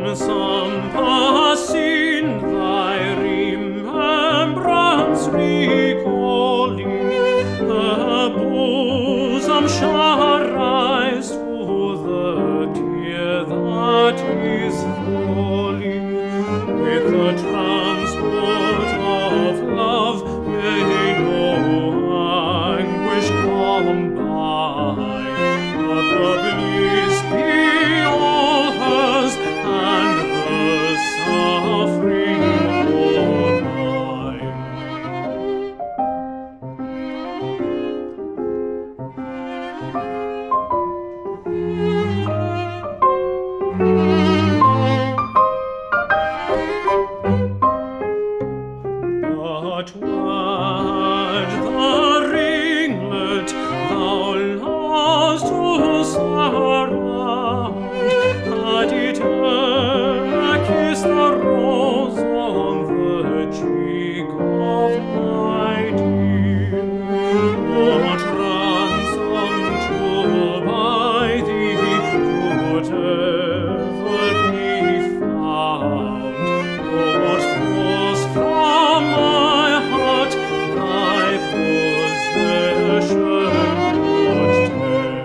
some pass in thy remembrance recalling, her bosom shall rise to the tear that is falling. With the transport of love may no anguish come by, but the bliss be all hers, and the suffering all mine. But wad the ringlet thou lost to surround, had it e'er kissed the rose on the cheek of my dear, what ransom to buy thee could ever be found? What force from my heart thy possession would tear?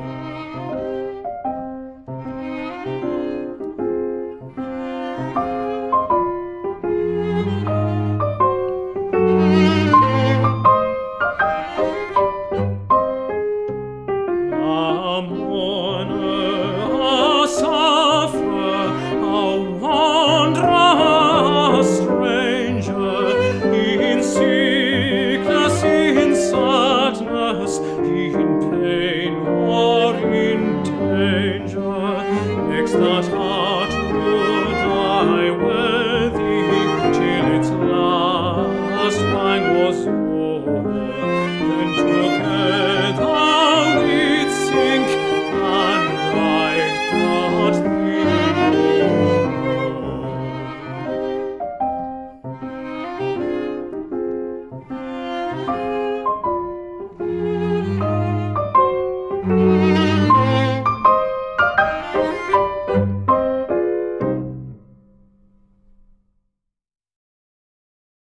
A mourner, a sufferer, a wanderer, a stranger, in sickness, in sadness, in pain or in danger, next that heart would I wear thee till its last pang was o'er.